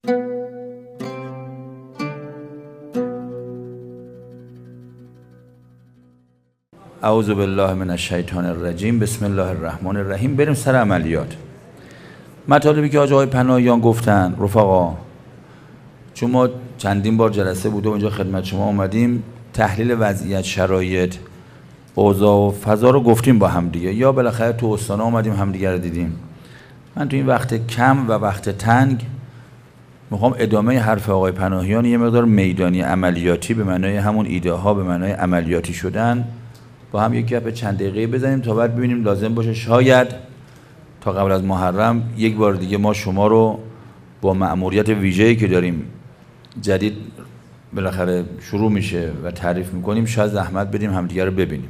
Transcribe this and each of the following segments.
اعوذ بالله من الشیطان الرجیم. بسم الله الرحمن الرحیم. بریم سر عملیات. مطالبی که آقای پناهیان گفتن رفقا، چون ما چندین بار جلسه بوده اونجا خدمت شما اومدیم تحلیل وضعیت، شرایط، اوضاع و فضا رو گفتیم با هم دیگه، یا بالاخره تو استانا اومدیم همدیگه رو دیدیم. من تو این وقت کم و وقت تنگ میخوام ادامه حرف آقای پناهیان یه مقدار میدانی عملیاتی به معنای همون ایده ها به معنای عملیاتی شدن با هم یک گپ چند دقیقه بزنیم تا بعد ببینیم لازم باشه شاید تا قبل از محرم یک بار دیگه ما شما رو با مأموریت ویژه‌ای که داریم جدید بالاخره شروع میشه و تعریف میکنیم شاید زحمت بدیم همدیگه رو ببینیم.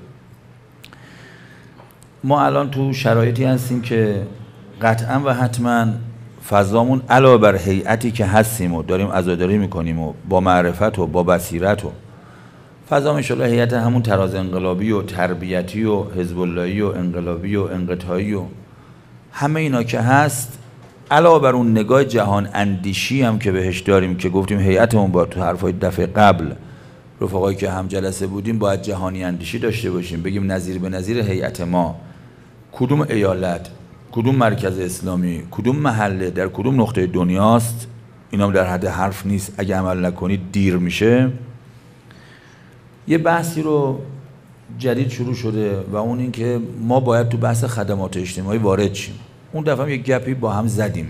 ما الان تو شرایطی هستیم که قطعا و حتما فضامون علاوه بر هیئتی که هستیم و داریم عزاداری میکنیم و با معرفت و با بصیرت و فضا انشالله هیئت همون تراز انقلابی و تربیتی و حزب اللهی و انقلابی و انقطاعی و همه اینا که هست، علاوه بر اون نگاه جهان اندیشی هم که بهش داریم که گفتیم هیئتمون با تو حرفای دفعه قبل رفقایی که هم جلسه بودیم باید جهانی اندیشی داشته باشیم، بگیم نظیر به نظیر هیئت ما کدوم ایالت، کدوم مرکز اسلامی، کدوم محله در کدوم نقطه دنیاست. اینا در حد حرف نیست، اگه عمل نکنید دیر میشه. یه بحثی رو جدید شروع شده و اون این که ما باید تو بحث خدمات اجتماعی وارد شیم. اون دفعه هم یک گپی با هم زدیم،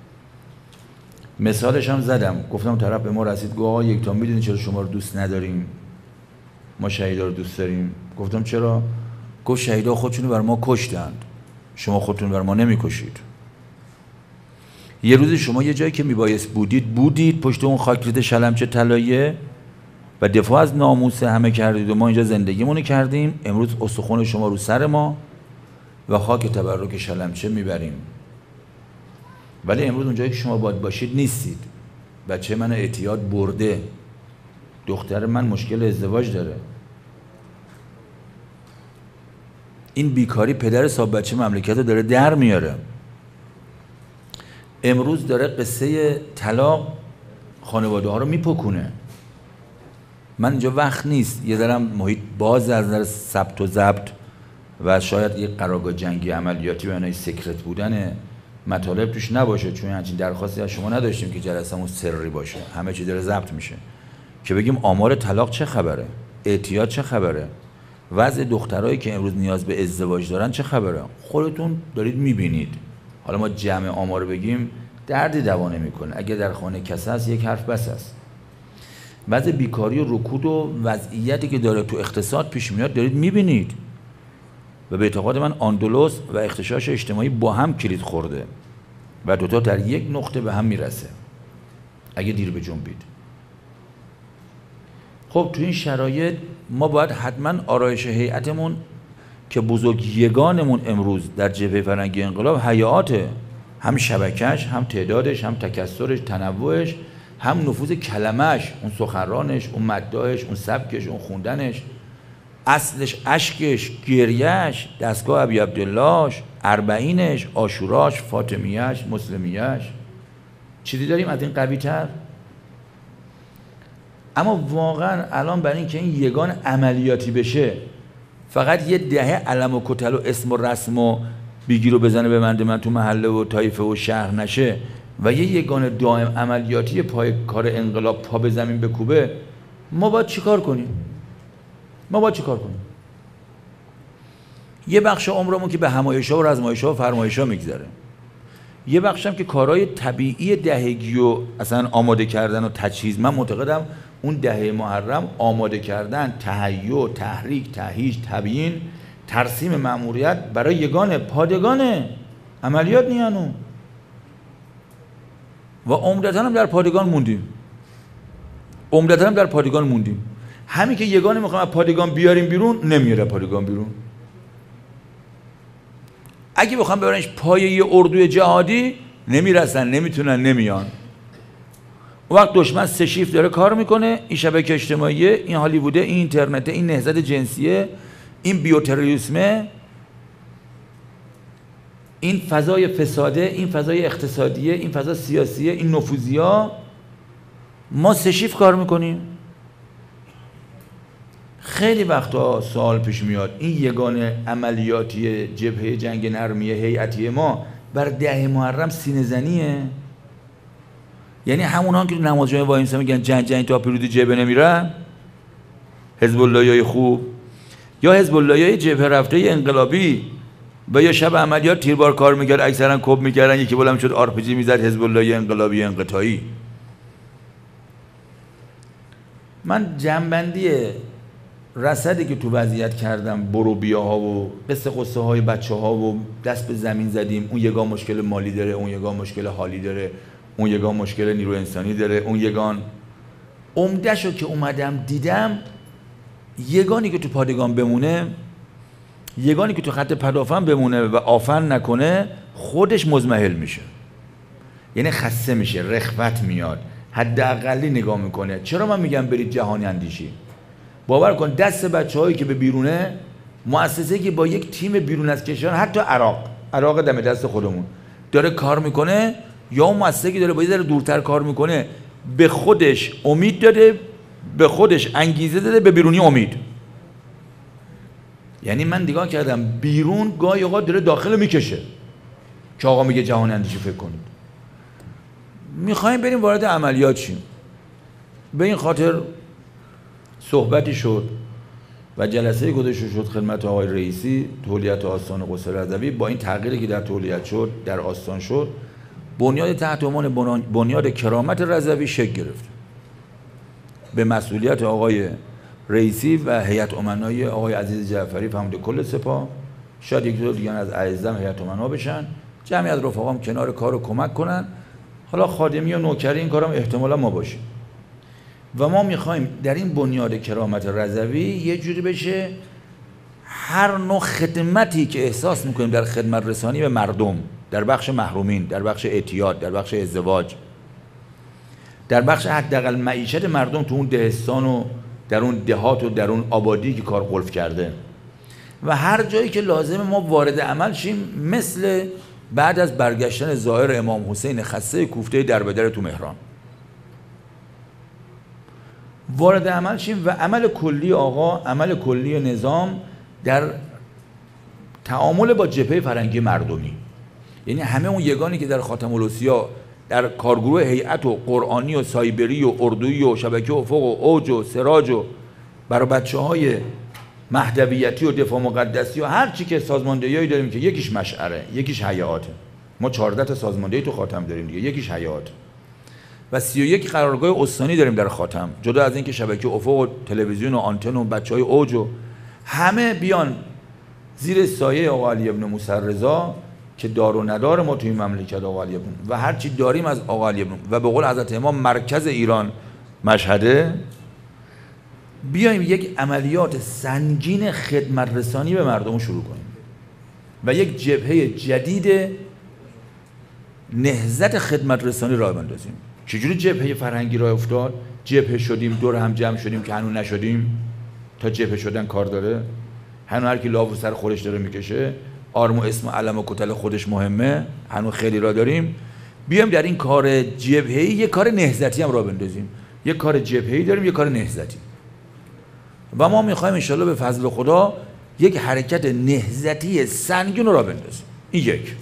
مثالش هم زدم، گفتم طرف به ما رسید گفت آقا یکتا میدونی چرا شما رو دوست نداریم؟ ما شهیدا رو دوست داریم. گفتم چرا؟ گفت شهیدا خودشونو بر ما کشتند، شما خودتون بر ما نمیکشید. یه روزی شما یه جایی که میبایست بودید پشت اون خاکریزه شلمچه طلاییه و دفاع از ناموس همه کردید و ما اینجا زندگیمونو کردیم. امروز استخوان شما رو سر ما و خاک تبرک شلمچه میبریم، ولی امروز اونجایی که شما باید باشید نیستید. بچه من اعتیاد برده، دختر من مشکل ازدواج داره. این بیکاری پدر صاحب بچه مملکت رو داره در میاره. امروز داره قصه طلاق خانواده ها رو میپکونه. من اینجا وقت نیست یه ذره محیط باز از نظر ثبت و ضبط و شاید یه قرارگاه جنگی عملیاتی و اینای سکرت بودن مطالب توش نباشه، چون همچین درخواستی از شما نداشتیم که جلسمون سری باشه، همه چی داره ضبط میشه، که بگیم آمار طلاق چه خبره، اعتیاد چه خبره، وضع دخترایی که امروز نیاز به ازدواج دارن چه خبره. خودتون دارید میبینید. حالا ما جمع آمار بگیم دردی دوا نمیکنه، اگه در خانه کسی هست یک حرف بس است. وضع بیکاری و رکود و وضعیتی که داره تو اقتصاد پیش میاد دارید میبینید و به اعتقاد من آندلس و اغتشاش اجتماعی با هم کلید خورده و دوتا در یک نقطه به هم میرسه اگه دیر بجنبید. خب تو این شرایط ما باید حتما آرایش هیئتمون که بزرگ یگانمون امروز در جبهه فرنگی انقلاب هیئاته، هم شبکش، هم تعدادش، هم تکثرش، تنوعش، هم نفوذ کلمش، اون سخنرانش، اون مداحش، اون سبکش، اون خوندنش، اصلش، اشکش، گریهش، دستگاه ابی عبداللهش، اربعینش، عاشوراش، فاطمیهش، مسلمیهش. چیزی داریم از این قوی تر؟ اما واقعا الان برای اینکه این یگان عملیاتی بشه فقط یه دهه علم و کتل و اسم و رسم و بیگی رو بزنه به من تو محله و طایفه و شهر نشه و یه یگان دائم عملیاتی پای کار انقلاب پا به زمین بکوبه، ما باید چیکار کنیم؟ یه بخش عمرمون که به همایش‌ها و رزمایش‌ها و فرمایش‌ها میگذره، یه بخش هم که کارهای طبیعی دهگی و اصلا آماده کردن و تجهیز. من معتقدم اون دهه محرم آماده کردن، تهیع، تحریک، تهییج، تبیین، ترسیم مأموریت برای یگان پادگان عملیات نیانو و عمدتاً هم در پادگان موندیم. همین که یگانه میخوایم از پادگان بیاریم بیرون، نمیاره پادگان بیرون. اگه بخوام ببرنش پای یه اردوی جهادی نمیرسن، نمیتونن، نمیان. اون وقت دشمن سه شیفت داره کار میکنه، این شبکه اجتماعیه، این هالیووده، این اینترنته، این نهضت جنسیه، این بیوتروریسمه، این فضای فساده، این فضای اقتصادیه، این فضا سیاسیه، این نفوذیا، ما سشیف کار میکنیم. خیلی وقتا سوال پیش میاد این یگانه عملیاتی جبهه جنگ نرمی هیئتی ما بر 10 محرم سینه زنیه؟ یعنی همونان که نماز جمعه وای میسن میگن جنگ تا پیروزی جبهه نمیرن، حزب اللهیای خوب یا حزب اللهیای جبهه رفته انقلابی و یا شب عملیات تیربار کار میکرد، اکثرا کب میکردن، یکی بلند شد آر پی جی میزد، حزب اللهی انقلابی انقطاعی. من جنبندی رصدی که تو وضعیت کردم، برو بیاها و قصه قصه های بچه ها و دست به زمین زدیم، اون یگان مشکل مالی داره، اون یگان مشکل حالی داره، اون یگان مشکل نیرو انسانی داره، اون یگان عمده‌شو که اومدم دیدم، یگانی که تو پادگان بمونه، یگانی که تو خط پدافند بمونه و آفن نکنه، خودش مزمحل میشه، یعنی خسته میشه، رخوت میاد، حداقلی نگاه میکنه. چرا من میگم برید جهانی اندیشی؟ باور کن دست بچه‌هایی که به بیرونه، مؤسسه‌ای که با یک تیم بیرون از کشور، حتی عراق دم دست خودمون داره کار میکنه، یا اون مؤسسه‌ای که داره با یه ذره دورتر کار میکنه، به خودش امید داده، به خودش انگیزه داده، به بیرونی امید. یعنی من نگاه کردم بیرون گاهی اوقات داره داخل میکشه که آقا میگه جهان اندیشی فکر کنید. میخوایم بریم وارد عملیات شیم. به این خاطر صحبتی شد و جلسه گذاشته شد خدمت آقای رئیسی، تولیت آستان قدس رضوی. با این تغییری که در تولیت شد، در آستان شد، بنیاد تحت عنوان بنیاد کرامت رضوی شکل گرفت به مسئولیت آقای رئیسی و هیئت امنای آقای عزیز جعفری فرمانده کل سپاه. شاید یک دو دیگه از اعزام هیئت امنا بشن، جمعی از رفقام کنار کارو کمک کنن، حالا خادمی و نوکری این کارم احتمالا ما باشیم. و ما میخوایم در این بنیاد کرامت رضوی یه جوری بشه هر نوع خدمتی که احساس میکنیم در خدمت رسانی به مردم، در بخش محرومین، در بخش اعتیاد، در بخش ازدواج، در بخش حداقل معیشت مردم تو اون دهستان و در اون دهات و در اون آبادی که کار قلف کرده، و هر جایی که لازم ما وارد عمل شیم، مثل بعد از برگشتن ظاهر امام حسین خسته کوفته در به در تو مهران، وارد عمل شیم و عمل کلی آقا، عمل کلی نظام در تعامل با جبهه فرهنگی مردمی. یعنی همه اون یگانی که در خاتم الاسیا، در کارگروه هیئت و قرآنی و سایبری و اردویی و شبکه افق و اوج و سراج و برای بچه‌های مهدویتی و دفاع مقدسی و هر چی که سازماندهیایی داریم که یکیش مشعره، یکیش حیاته. ما 14 تا سازماندهی تو خاتم داریم دیگه، یکیش حیات و 31 قرارگاه استانی داریم در خاتم، جدا از اینکه شبکه افق و تلویزیون و آنتن و بچهای اوج و همه بیان زیر سایه آقا علی ابن موسی رضا که دار و ندار ما توی مملکت آقا علی ابن و هر چی داریم از آقا علی ابن و به قول حضرت امام مرکز ایران مشهده، بیایم یک عملیات سنگین خدمت رسانی به مردم شروع کنیم و یک جبهه جدید نهضت خدمت رسانی راه بندازیم. چجوری جبهه فرهنگی راه افتاد؟ جبهه شدیم، دور هم جمع شدیم که هنوز نشدیم. تا جبهه شدن کار داره، هنوز هر کی لاف سر خودش داره میکشه، آرم و اسم و علم و کتل خودش مهمه، هنوز خیلی راه داریم. بیایم در این کار جبهه‌ای یک کار نهضتی هم راه بندازیم. یک کار جبهه‌ای داریم، یک کار نهضتی، و ما میخوایم انشالله به فضل خدا یک حرکت نهضتی سنگین رو راه بندازیم. این یک.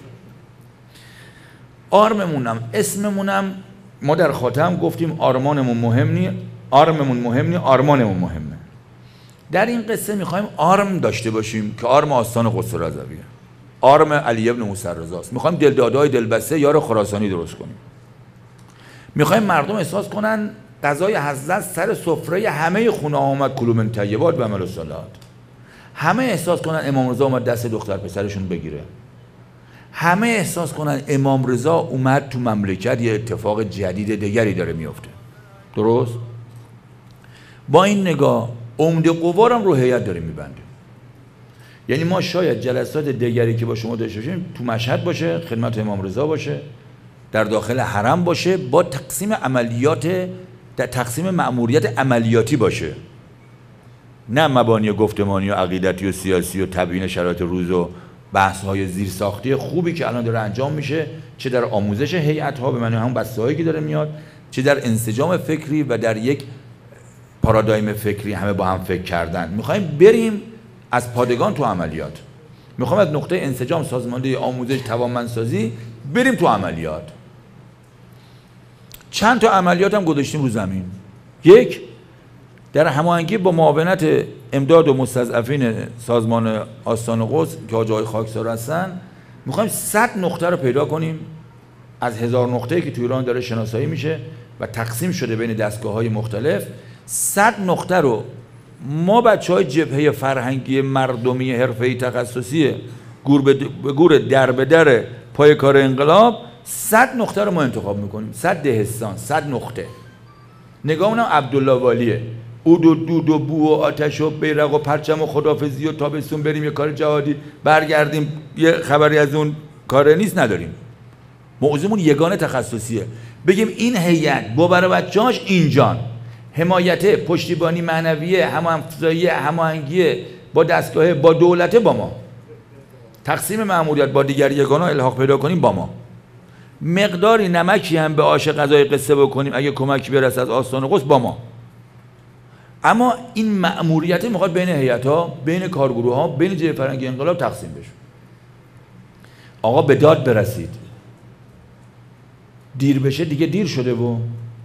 آرممونم، اسممونم ما در خاتم گفتیم آرمانمون مهم نی، آرممون مهم نی، آرمانمون مهمه. در این قصه میخوایم آرم داشته باشیم که آرم آستان قدس رضویه، آرم علی ابن موسی رضاست. میخوایم دلدادهای دلبسته یار خراسانی درست کنیم. میخوایم مردم احساس کنن غذای حضرت سر سفره همه خونه ها اومد، کلوا من طیبات و عملوا الصالحات. همه احساس کنن امام رضا اومد دست دختر پسرشون بگیره. همه احساس کنن امام رضا اومد تو مملکت یه اتفاق جدید دیگری داره میفته. درست؟ با این نگاه عمده قوارم رو هیئت داریم میبندیم. یعنی ما شاید جلسات دیگری که با شما داشته باشیم تو مشهد باشه، خدمت امام رضا باشه، در داخل حرم باشه، با تقسیم عملیات، در تقسیم مأموریت عملیاتی باشه، نه مبانی گفتمانی و عقیدتی و سیاسی و تبیین شرایط روز و بحث‌های زیرساختی خوبی که الان داره انجام میشه، چه در آموزش هیئت‌ها به معنی همون بسته‌هایی که داره میاد، چه در انسجام فکری و در یک پارادایم فکری همه با هم فکر کردن. می‌خوایم بریم از پادگان تو عملیات، می‌خوایم از نقطه انسجام سازماندهی آموزش توانمندسازی بریم تو عملیات. چند تا عملیات هم گذاشتیم رو زمین. یک، در هماهنگی با معاونت امداد و مستضعفین سازمان آستان قدس که آجای خاکسار هستن، میخوایم 100 نقطه رو پیدا کنیم از 1000 نقطه‌ای که تو ایران داره شناسایی میشه و تقسیم شده بین دستگاه‌های مختلف. 100 نقطه رو ما بچه‌های جبهه فرهنگی مردمی حرفه‌ای تخصصی گور در به در پای کار انقلاب 100 نقطه رو ما انتخاب میکنیم. 100 دهستان، 100 نقطه. نگاهمون عبدالله والیه، اود و دود و بو و آتش و بیرق و پرچم و خدافزی و تابستون بریم یه کار جهادی برگردیم یه خبری از اون کار نیست نداریم. موضوعمون یگانه تخصصیه، بگیم این هیئت با برای بچه‌هاش اینجان، حمایت، پشتیبانی معنویه، همافزایی، هماهنگی با دستگاه، با دولت، با ما، تقسیم مأموریت با دیگر یگانه الحاق پیدا کنیم با ما، مقداری نمکی هم به آش غذای قصه بکنیم اگه کمکی برسه از آستان قدس با ما. اما این مأموریت میخواد بین هیئت‌ها، بین کارگروه‌ها، بین جبهه فرهنگی انقلاب تقسیم بشه. آقا به داد برسید، دیر بشه دیگه دیر شده و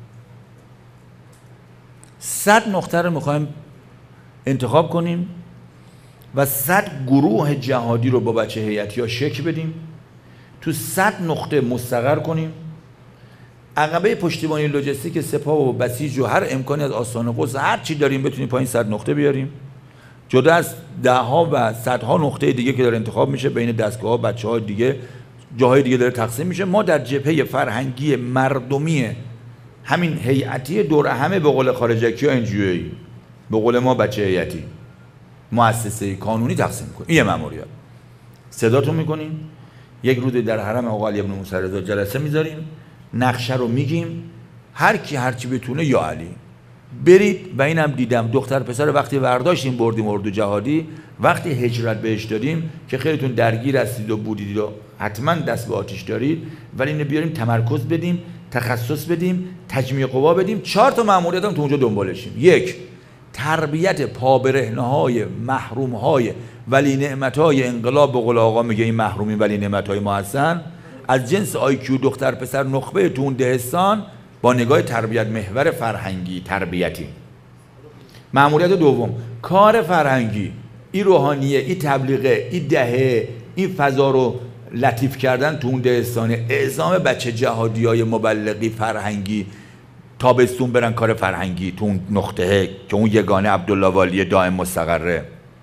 100 نقطه رو میخوایم انتخاب کنیم و 100 گروه جهادی رو با بچه هیئتی‌ها شکل بدیم، تو 100 نقطه مستقر کنیم، عقبه پشتیبانی لوجستیک سپاه و بسیج و هر امکانی از آستان قدس هر چی داریم بتونیم پایین 100 نقطه بیاریم، جدا از ده‌ها و صدها نقطه دیگه که داره انتخاب میشه بین دستگاه‌ها، بچه‌ها دیگه جاهای دیگه داره تقسیم میشه. ما در جبهه فرهنگی مردمی همین هیئتی دور همه به قول خارجکی‌ها انجیویی، به قول ما بچه هیئتی مؤسسه کانونی تقسیم کنیم. این مأموریت صداتون میکنیم، یک روز در حرم آقا علی بن موسی رضا جلسه میذاریم، نقشه رو میگیم، هر کی هر چی بتونه یا علی برید. و اینم دیدم دختر پسر وقتی برداشتیم بردیم اردو جهادی، وقتی هجرت بهش دادیم که خیلیتون درگیر هستید و بودید و حتما دست به آتش دارید، ولی اینو بیاریم تمرکز بدیم، تخصص بدیم، تجمیع قوا بدیم. 4 تا مأموریت هم تو اونجا دنبالشیم. یک، تربیت پابرهنه‌های محروم‌های ولی نعمت‌های انقلاب، به قول آقا میگه این محرومین ولی نعمت‌های ما هستن، از جنس آیکیو دختر پسر نخبه تو اون دهستان با نگاه تربیت محور فرهنگی تربیتی. مأموریت دوم، کار فرهنگی، این روحانیه، این تبلیغه، این دهه، این فضا رو لطیف کردن تو اون دهستان، اعزام بچه جهادیای مبلغی فرهنگی تابستون برن کار فرهنگی تو اون نقطه که اون یگانه عبدالله والی دائم مستقره.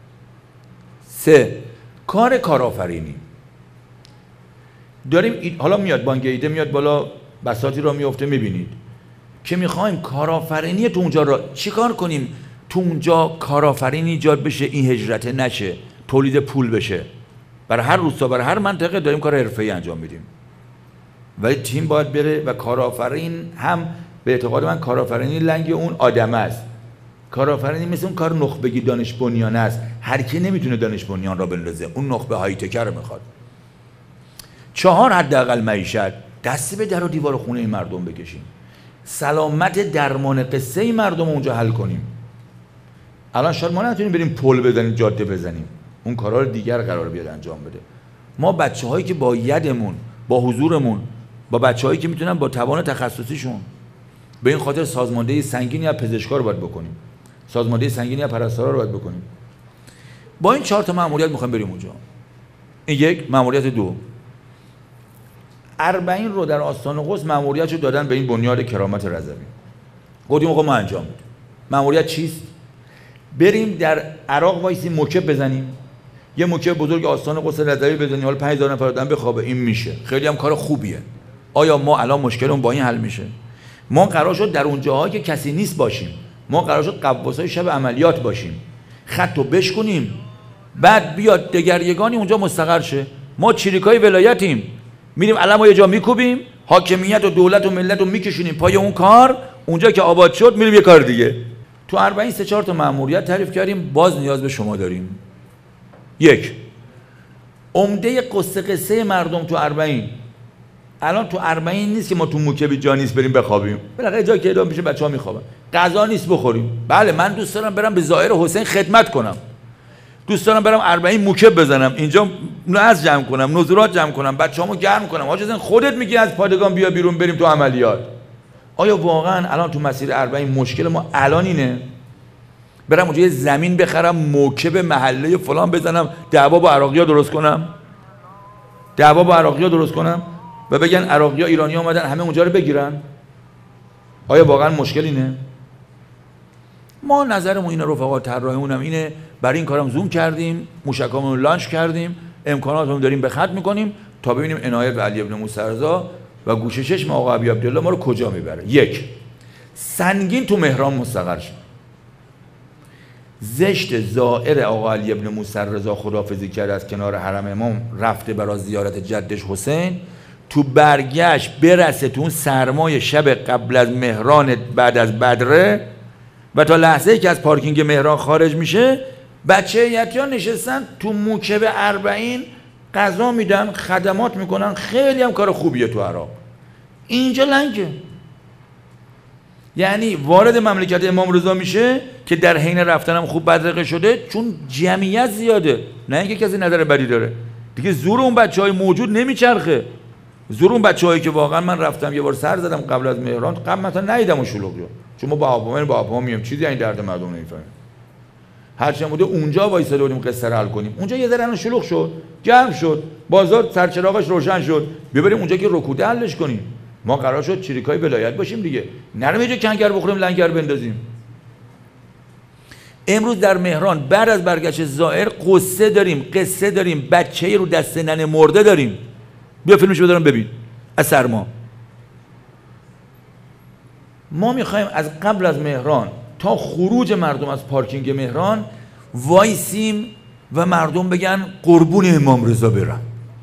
3، کار کارآفرینی داریم. حالا میاد بانک ایده میاد بالا، بساطی را میفته، میبینید که میخوایم کارآفرینی تو اونجا را چیکار کنیم، تو اونجا کارآفرینی ایجاد بشه، این هجرت نشه، تولید پول بشه. برای هر روستا، برای هر منطقه داریم کار حرفه‌ای انجام میدیم، ولی تیم باید بره و کارآفرین هم به اعتقاد من کارآفرینی لنگ اون آدم است. کارآفرینی مثل اون کار نخبگی دانش بنیان است، هر کی نمیتونه دانش بنیان را بندازه، اون نخبه های تکر میخواد. 4، حداقل معیشت، دست به در و دیوار خونه این مردم بکشیم، سلامت درمان قصه این مردم اونجا حل کنیم. الان شاید ما نتونیم بریم پل بزنیم، جاده بزنیم، اون کارا رو دیگر قرار بیاد انجام بده. ما بچه‌هایی که با یدمون، با حضورمون، با بچه‌هایی که میتونن با توان تخصصیشون، به این خاطر سازماندهی سنگینی از پزشکا رو باید بکنیم، سازماندهی سنگینی از پرستارا رو باید بکنیم. با این 4 تا مأموریت میخوایم بریم اونجا. این یک. مأموریت 2، 40 رو در آستان قدس مأموریتشو دادن به این بنیاد کرامت رضوی. گفتیم آقا ما انجام بدیم. مأموریت چیست؟ بریم در عراق وایسیم موکب بزنیم، یه موکب بزرگ آستان قدس رضوی بزنیم، حالا 5000 نفر آدم بخوابه، این میشه. خیلی هم کار خوبیه. آیا ما الان مشکلمون با این حل میشه؟ ما قرار شد در اون جاهایی که کسی نیست باشیم، ما قرار شد قواسای شب عملیات باشیم، خطو بشکنیم، بعد بیاد دگریگانی اونجا مستقر شه. ما چریکای ولایتیم، میریم علمو یه جا میکوبیم، حاکمیت و دولت و ملت رو میکشونیم پای اون کار، اونجا که آباد شد میریم یه کار دیگه. تو 40 3-4 تا مأموریت تعریف کردیم. باز نیاز به شما داریم. 1، عمده قصه مردم تو اربعین، الان تو اربعین نیست که ما تو موکبی جا نیست بریم بخوابیم، بالاخره جا که اعدام میشه بچه‌ها میخوابن، غذا نیست بخوریم. بله من دوست دارم برم به زائر حسین خدمت کنم، دوست دارم برم اربعین موکب بزنم، اینجا ناز جمع کنم، نذورات جمع کنم، بچه‌هامو گرم کنم. حاج حسین خودت میگی از پادگان بیا بیرون بریم تو عملیات. آیا واقعا الان تو مسیر اربعین مشکل ما الان اینه؟ برم اونجا یه زمین بخرم موکب محله فلان بزنم دعوا با عراقی‌ها درست کنم؟ دعوا با عراقی‌ها درست کنم و بگن عراقی‌ها ایرانی‌ها اومدن همه اونجا رو بگیرن؟ آیا واقعا مشکل اینه؟ ما نظرمون اینه، رفقا طراحیمونم اینه، برای این کارم زوم کردیم، موشکامون رو لانچ کردیم، امکاناتمون داریم به خط می‌کنیم تا ببینیم عنایت و علی ابن موسی رضا و گوشه چشم آقا ابی عبدالله ما رو کجا میبره. یک، سنگین تو مهران مستقر شد. زشت زائر آقا علی ابن موسی رضا خداحافظی کرد از کنار حرم امام رفته برای زیارت جدش حسین، تو برگشت برسه تو اون سرمای شب قبل از مهران بعد از بدره و تا لحظه‌ای که از پارکینگ مهران خارج میشه بچه یتیان نشستن تو موکب اربعین غذا میدن، خدمات میکنن، خیلی هم کار خوبیه تو عراق. اینجا لنگه، یعنی وارد مملکت امام رضا میشه که در حین رفتن هم خوب بدرقه شده چون جمعیت زیاده، نه اینکه کسی نظر بدی داره دیگه. زور اون بچهای موجود نمیچرخه، زور اون بچه‌هایی که واقعا من رفتم یه بار سر زدم قبل از مهران، قبل مثلا ندیدم اون شلوغی، چون ما با هواپیما میام چیزی این درد مردم نمیفهمیم. هرچند بوده اونجا وایساده بودیم قصه رو حل کنیم، اونجا یه ذره شلوغ شد، گرم شد، بازار سرچراغش روشن شد، ببریم اونجا که رکوده حلش کنیم. ما قرار شد چریکای ولایت باشیم دیگه، نریم یه جا کنگر بخوریم لنگر بندازیم. امروز در مهران بعد از برگشت زائر قصه داریم، بچه‌ای رو دست ننه مرده داریم. بیا فیلمشو بذارم ببین از سرما. ما میخوایم از قبل از مهران تا خروج مردم از پارکینگ مهران وایسیم و مردم بگن قربون امام رضا برم،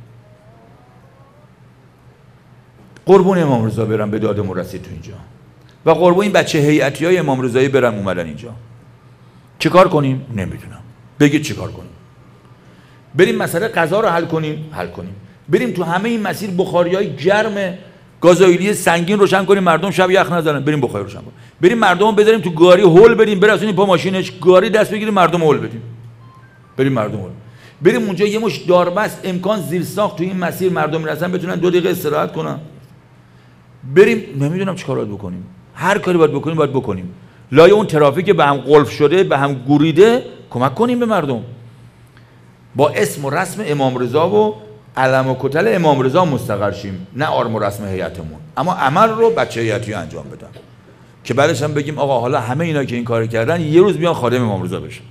قربون امام رضا برم، به دادمون رسید تو اینجا، و قربون این بچه هیئتیای امام رضایی برم اومدن اینجا. چه کار کنیم؟ نمیدونم، بگید چه کار کنیم. بریم مسئله غذا رو حل کنیم، بریم تو همه این مسیر بخاریای گرم گازوئیلی سنگین روشن کنیم، مردم شب یخ نزنن، بریم بخاری روشن کنیم، بریم مردم بذاریم تو گاری هول بدیم، برسونیم پا ماشینش گاری دست بگیریم مردم هول بدیم، بریم اونجا یه مش داربست امکان زیرساخت تو این مسیر مردم میرسن بتونن 2 دقیقه استراحت کنن. بریم نمیدونم چیکار باید بکنیم، هر کاری باید بکنیم لای اون ترافیک به هم قلف شده، به هم گوریده کمک کنیم به مردم. با اسم و رسم امام رضا و علم و کتل امام رضا مستقر شیم، نه آرم و رسم هیئتمون، اما عمل رو بچه هیئتی انجام بدن که بعدش هم بگیم آقا حالا همه اینا که این کار کردن یه روز بیان خادم امام رضا بشن.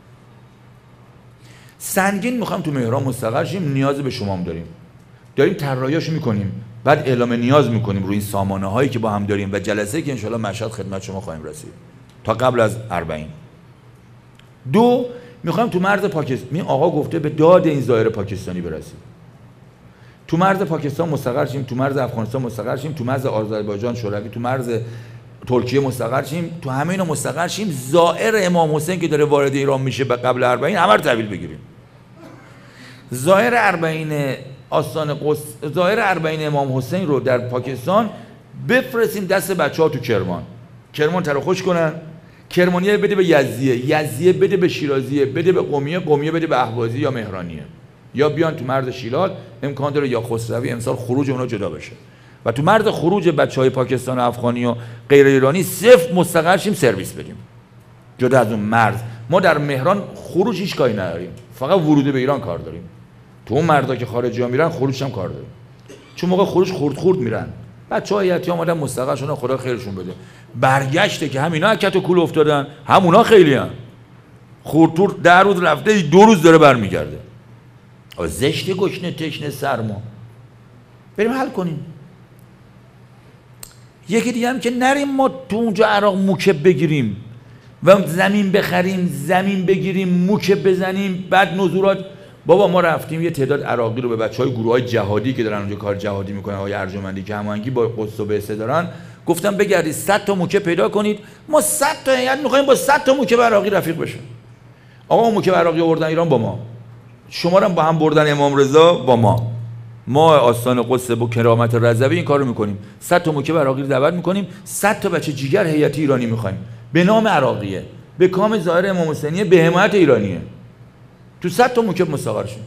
سنگین میخوام تو مهران مستقر شیم، نیاز به شما هم داریم طراحیاشو میکنیم، بعد اعلام نیاز میکنیم روی این سامانه هایی که با هم داریم و جلسه که انشالله مشهد خدمت شما خواهیم رسید تا قبل از اربعین. 2 میخوایم تو مرز پاکستان، این آقا گفته به داد این زائر پاکستانی برسیم، تو مرز پاکستان مستقر شیم، تو مرز افغانستان مستقر شیم، تو مرز آذربایجان شوروی، تو مرز ترکیه مستقر شیم، تو همه اینا مستقر شیم. زائر امام حسین که داره وارد ایران میشه به قبل اربعین همه رو تحویل بگیریم. زائر اربعین امام حسین رو در پاکستان بفرستیم دست بچه‌ها تو کرمان تر خوش کنن، کرمانیه بده به یزدیه بده به شیرازیه، بده به قمیه بده به اهوازی یا مهرانیه، یا بیان تو مرز شیلال امکان داره یا خسروی امسال خروج اونا جدا بشه و تو مرز خروج بچهای پاکستان و افغانی و غیر ایرانی صفر مستقر شیم، سرویس بدیم جدا از اون مرز. ما در مهران خروج هیچ کاری نداریم، فقط ورود به ایران کار داریم. تو اون مرزا که خارجی‌ها میرن خروجش هم کار داریم، چون موقع خروج خورد میرن. بچه‌ها یتیام اومدن مستقر شدن، خدا خیرشون بده. برگشته که همینا کت و کول افتادن، همونا خیلی هم خورد 10 روز رفته 2 روز داره برمیگرده. زشت گشنه تشنه سرما. بریم حل کنیم. یکی دیگه هم که نریم ما تو اونجا عراق موکب بگیریم و زمین بخریم، زمین بگیریم، موکب بزنیم، بعد نذورات. بابا ما رفتیم یه تعداد عراقی رو به بچهای گروه‌های جهادی که دارن اونجا کار جهادی میکنن، آقای ارجمندی که هماهنگی با قدس و بعثه دارن، گفتم بگردید 100 تا موکب پیدا کنید، ما 100 تا هیئت می‌خوایم با 100 تا موکب عراقی رفیق بشیم. آقا اون موکب عراقی آوردن ایران با ما شما رو با هم بردن امام رضا با ما آستان قدس با کرامت رضوی این کارو میکنیم. 100 تا موکب عراقی رو دعوت میکنیم، 100 تا بچه جیگر هیئتی ایرانی میخوایم به نام عراقیه، به کام ظاهر امام حسینیه، به حمایت ایرانیه. تو 100 تا موکب مستقر شد.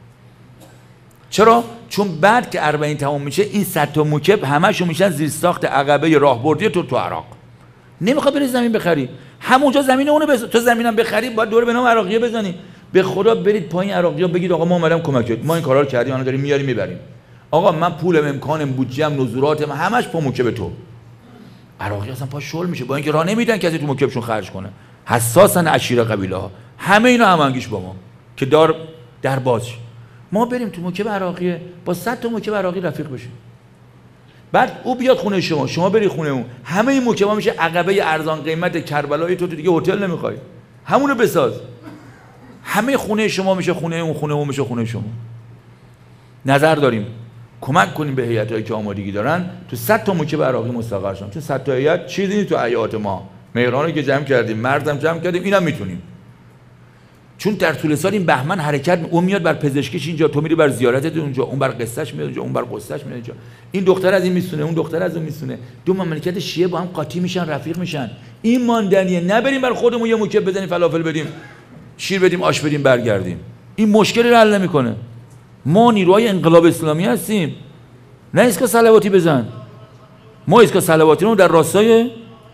چرا؟ چون بعد که 40 تمام میشه این 100 تا موکب همشون میشن زیر ساخت عقبه راهبردی تو عراق. نمیخواد بری زمین بخری، همونجا زمین اونو تو زمینم بخری باید دوره به نام عراقیه بزنی. به خدا برید پایین عراقی‌ها بگید آقا ما اومدیم کمک کنیم، ما این کارا رو کردیم، الان داریم میاریم میبریم. آقا من پولم، امکانم، بودجه‌ام، نزوراتم همش پا موکب تو. عراقی اصلا پا شل میشه با اینکه راه نمیدن کسی تو موکبشون خرج کنه. حساسن عشیره قبیله ها. همه اینا همانگیش با ما که در باز. ما بریم تو موکب عراقیه با 100 تا موکب عراقی رفیق بشیم. بعد او بیاد خونه شما بری خونه اون. همه این موکبا میشه عقبه ارزان قیمت کربلای تو دیگه هتل نمیخوای. همونو بساز. همه خونه شما میشه خونه اون میشه خونه شما. نظر داریم کمک کنیم به هیئتایی که آمادگی دارن تو 100 تا موکب عراقی مستقر شن. تو 100 تا هیئت چیزی تو حیات ما مهرانو که جمع کردیم، مردم جمع کردیم، اینا میتونیم. چون در طول سال این بهمن حرکت اون میاد بر پزشکیش اینجا، تو میری بر زیارتت اونجا، اون بر قصهش میاد اونجا، اون بر قصهش میاد اینجا. این دختر از این میسونه، اون دختر از اون میسونه. دو مملکت شیعه با هم قاطی میشن، رفیق میشن. این ماندنیه. نبریم بر خودمون یه موکب بزنیم، فلافل بدیم، شیر بدیم، آش بدیم، برگردیم. این مشکلی رو حل نمیکنه. ما نیروهای انقلاب اسلامی هستیم. نه ایسکا صلواتی بزن. ما ایسکا صلواتی رو در راستای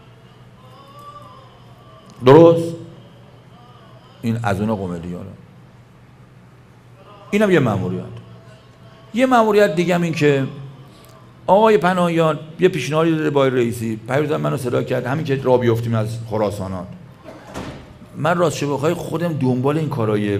درست این از اون قمدی‌ها. اینم یه مأموریت دیگه هم این که آقای پناهیان یه پیشنهادی داده با رئیسی، پیروزم منو صدا کرد، همین که راه بیفتیم از خراسانات. من راست شو بخوای خودم دنبال این کارای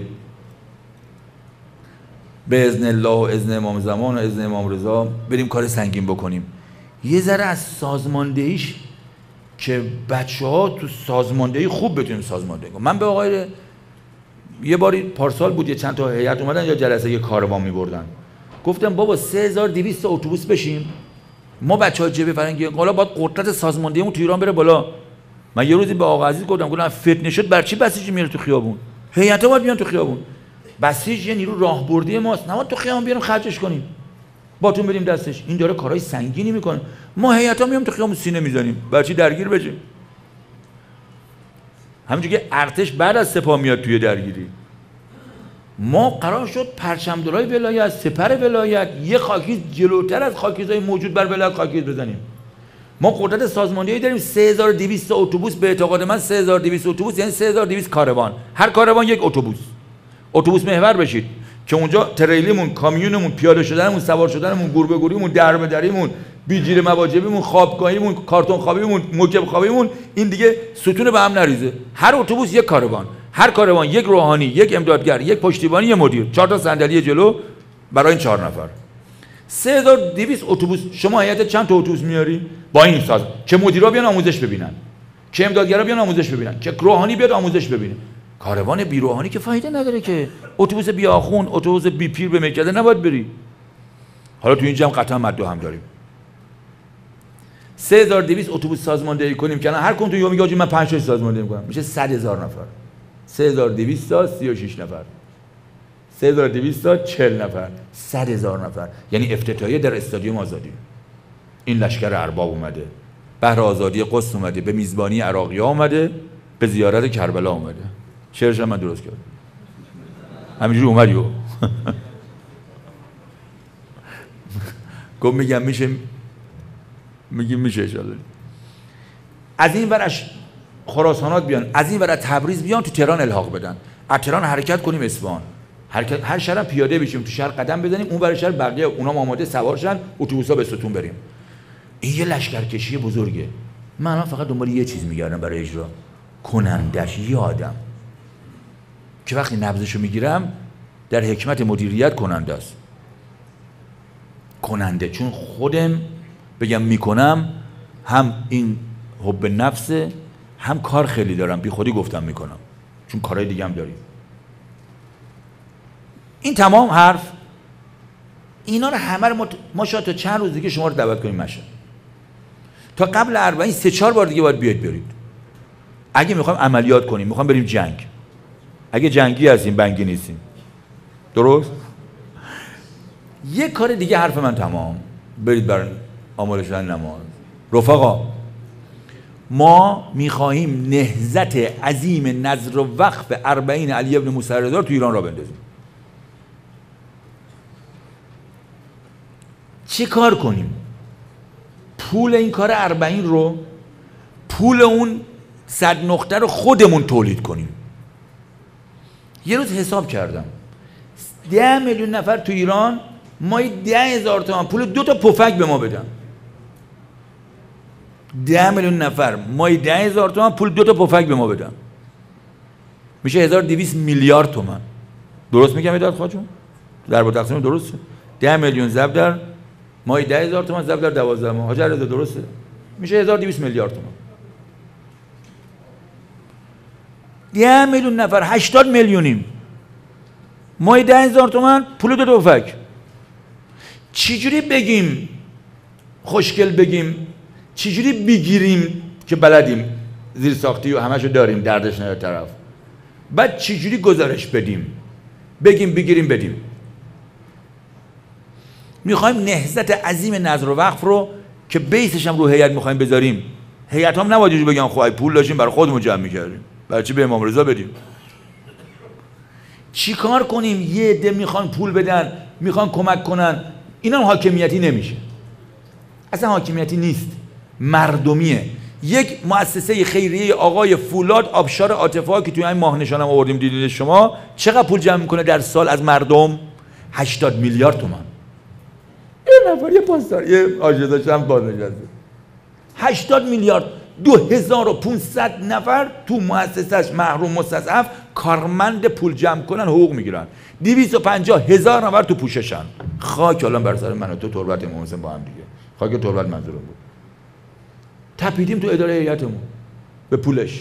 به اذن الله و اذن امام زمان و اذن امام رضا بریم کار سنگین بکنیم. یه ذره از سازماندهیش که بچه‌ها تو سازماندهی خوب بتونیم سازماندهی کنیم. من به آقای یه باری پارسال بود یه چند تا هیئت اومدن یا جلسه یه کاروان می‌بردن. گفتم بابا 3200 اتوبوس بشیم. ما بچه‌ها جبهه فرنگی حالا باید قدرت سازماندهیمون تو ایران بره بالا. من یه روزی به آقا عزیز گفتم فتنه شد بر چی بسیج میره تو خیابون؟ هیئت‌ها باید بیان تو خیابون. بسیج یه نیرو راهبردی ماست. نباید تو خیابون بیاریم خرجش کنیم. باتون بریم دستش. این داره کارهای سنگینی میکنه. ما هیئت‌ها میام تو خیابون سینه میزنیم. بر چی درگیر بشیم؟ همونجوری که ارتش بعد از سپاه میاد توی درگیری. ما قرار شد پرچمدارای ولایت، سپر ولایت، یه خاکیز جلوتر از خاکیزهای موجود بر ولایت خاکیز بزنیم. ما قدرت سازماندهی داریم. 3200 اتوبوس، به اعتقاد من 3200 اتوبوس یعنی 3200 کاروان. هر کاروان یک اتوبوس محور بشید که اونجا تریلیمون، کامیونمون، پیاده شدنمون، سوار شدنمون، گور به گوریمون، در به دریمون، بیجیر مواجبیمون، خوابگاهیمون، کارتون خوابیمون، موکب خوابیمون این دیگه ستون به هم نریزه. هر اتوبوس یک کاروان، هر کاروان یک روحانی، یک امدادگر، یک پشتیبانی، یک مدیر، 4 تا صندلی جلو برای این 4 نفر. 3200 اتوبوس. شما هیئت چند تا اتوبوس میاری؟ با این ساز که مدیرا بیان آموزش ببینن، که امدادگرا بیان آموزش ببینن، که روحانی بیاد آموزش ببینه. کاروان بی روحانی که فایده نداره که. اتوبوس بی آخون، اتوبوس بی پیر به میکده نباید بری. حالا تو اینجا هم قطعا مدو هم داریم. 3200 اتوبوس سازماندهی کنیم که هر کدوم تو یوم میگه من 5 تا سازماندهی میکنم، میشه 100,000 نفر. 3200 تا 36 نفر. 3200 تا 40 نفر. 100,000 نفر. یعنی افتتاحیه در استادیوم آزادی. این لشکر ارباب اومده. بهر آزادی قدس اومده، به میزبانی عراقی‌ها اومده، به زیارت کربلا اومده. شعرش من درست کردم. همینجوری اومدی و گفت میگم میشه، میگیم میشه ان شاءالله. از این ورش خراسانات بیان، از این ور تبریز بیان تو تهران الحاق بدن. از تهران حرکت کنیم اصفهان. هر شهر پیاده بشیم، تو شهر قدم بزنیم، اون ور شهر بقیه اونام آماده سوارشن، اتوبوسا به ستون بریم. این یه لشکرکشی بزرگه. من فقط دنبال یه چیز میگردم برای اجرا. کنندش یه آدم که وقتی نبضشو میگیرم در حکمت مدیریت کننده است. کننده چون خودم بگم میکنم، هم این حب نفسه، هم کار خیلی دارم، بی خودی گفتم میکنم چون کارهای دیگه هم داریم. این تمام حرف اینا رو همه رو ما شاید تا چند روز دیگه شما رو دعوت کنیم مشهد. تا قبل 40 3-4 بار دیگه باید بیاید. اگه میخوایم عملیات کنیم، میخوایم بریم جنگ، اگه جنگی هستیم بنگی نیستیم، درست؟ یه کار دیگه، حرف من تمام، برید بر آمال شدن نماز. رفقا ما میخواهیم نهضت عظیم نذر و وقف 40 علی ابن موسی رضا تو ایران را بندازیم. چه کار کنیم؟ پول این کار 40 رو، پول اون 100 نقطه رو خودمون تولید کنیم. یه روز حساب کردم 10 میلیون نفر تو ایران مایی 10,000 تومان پول 2 تا پفک به ما بدن. 10 میلیون نفر مایی 10,000 تومان پول 2 تا پفک به ما بدن، میشه 1200 میلیارد تومان. درست میگم اداد خواهد جون؟ ضرب و تقسیم درسته؟ 10 میلیون ضرب در مایی 10,000 تومان ضرب در 12 ماه. حاج رضا درسته؟ میشه 1200 میلیارد تومان. 10 میلیون نفر 80 میلیونیم، مایی 10,000 تومان پول 2 تا پفک. چجوری بگیم خوشگل بگیم، چجوری بگیریم که بلدیم، زیر ساختی و همشو داریم، دردش نداره طرف، بعد چجوری گزارش بدیم، بگیم بگیریم بدیم. میخوایم نهضت عظیم نذر و وقف رو که بیسش هم رو هیئت میخوایم بذاریم. هیئت هم نباید اینجوری بگن خب پول داشتیم برای خودمون جمع میکردیم، برای چی به امام رضا بدیم؟ چی کار کنیم؟ یه عده میخوان پول بدن، میخوان کمک کنن، اینا هم حاکمیتی نمیشه، اصلا حاکمیتی نیست، مردمیه. یک مؤسسه خیریه آقای فولاد آبشار عاطفه که توی این ماه نشانم آوردیم دیدید شما، چقدر پول جمع میکنه در سال از مردم؟ 80 میلیارد تومان. یه نفر یه پاسدار یه آجزاش هم بازنشسته 80 میلیارد. 2500 نفر تو مؤسسهش محروم مستصعف کارمند پول جمع کنن حقوق میگیرن. 250,000 نفر تو پوششن. خاک الان بر سر من و تو تربت امام حسین با هم دیگه. خاک تربت منظورم بود. تپیدیم تو اداره هیئتمون به پولش.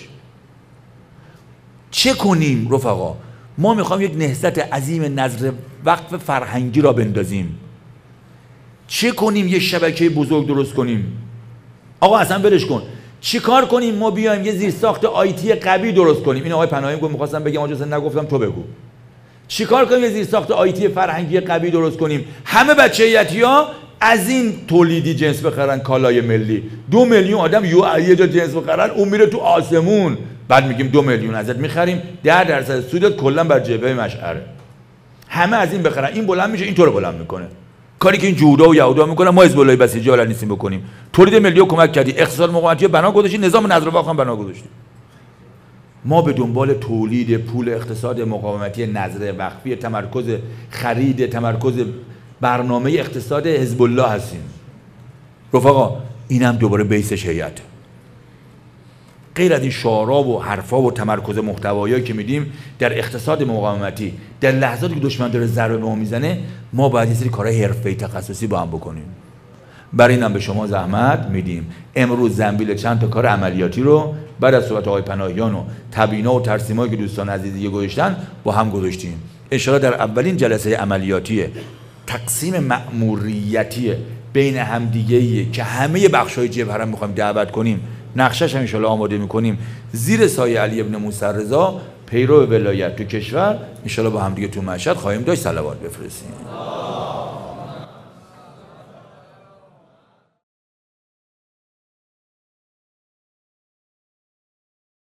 چه کنیم رفقا؟ ما میخوام یک نهضت عظیم نذر وقف فرهنگی را بندازیم. چه کنیم؟ یه شبکه بزرگ درست کنیم. آقا اصلا ولش کن. چی کار کنیم؟ ما بیایم یه زیرساخت آیتی قوی درست کنیم. این آقای پناهی گفت می‌خواستم بگم آجا نگفتم تو بگو. چی کار کنیم؟ یه زیرساخت آیتی فرهنگی قوی درست کنیم. همه بچه هیئتی‌ها از این تولیدی جنس بخرن، کالای ملی. 2 میلیون آدم یه جا جنس بخرن، اون میره تو آسمون. بعد میگیم 2 میلیون ازت میخریم، 10% سودت کلا بر جبهه مشعره. همه از این بخرن، این بلند میشه، این طور بلند میکنه. کاری که این جودا و یهودا میکنن ما حزب الله بسیجی بلد نیستیم بکنیم. تولید ملی رو کمک کردی، اقتصاد مقاومتی بنا گذاشتی، نظام نذر و وقف هم بنا گذاشتی. ما به دنبال تولید پول اقتصاد مقاومتی نذر وقفی، تمرکز خرید، تمرکز برنامه اقتصاد حزب الله هستیم. رفقا اینم دوباره بیسش هیئت. غیر از این شعارا و حرفا و تمرکز محتوایی که میدیم در اقتصاد مقاومتی، در لحظاتی که دشمن داره ضربه به ما میزنه، ما باید یه سری کارهای حرفه‌ای تخصصی با هم بکنیم. برای اینم به شما زحمت میدیم. امروز زنبیل چند تا کار عملیاتی رو بعد از صحبت آقای پناهیان و تبیینا و ترسیمایی که دوستان عزیزی گذاشتن با هم گذاشتیم. ان شاءالله در اولین جلسه عملیاتی تقسیم مأموریتی بین همدیگه‌ای که همه بخش‌های جبهه رو می‌خوایم دعوت کنیم، نقشه‌ش هم ان شاءالله آماده می‌کنیم زیر سایه علی ابن موسی رضا، پیرو ولایت تو کشور. ان شاءالله با هم دیگه تو مشهد خواهیم داشت صلوات بفرستیم.